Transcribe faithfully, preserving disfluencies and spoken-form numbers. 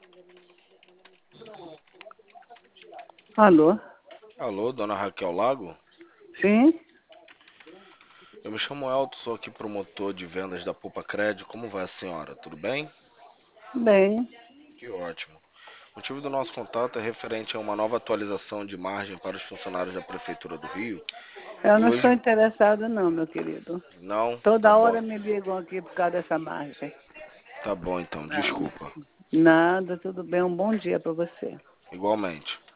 Alô? Alô, dona Raquel Lago? Sim? Eu me chamo Elton, sou aqui promotor de vendas da Poupa Crédito. Como vai a senhora? Tudo bem? Bem, Que ótimo. O motivo do nosso contato é referente a uma nova atualização de margem para os funcionários da Prefeitura do Rio. eu E não estou hoje, interessado não, meu querido. não? Tá Toda bom. hora me ligam aqui por causa dessa margem. Tá bom então, Não, desculpa. nada, tudo bem. Um bom dia para você. Igualmente.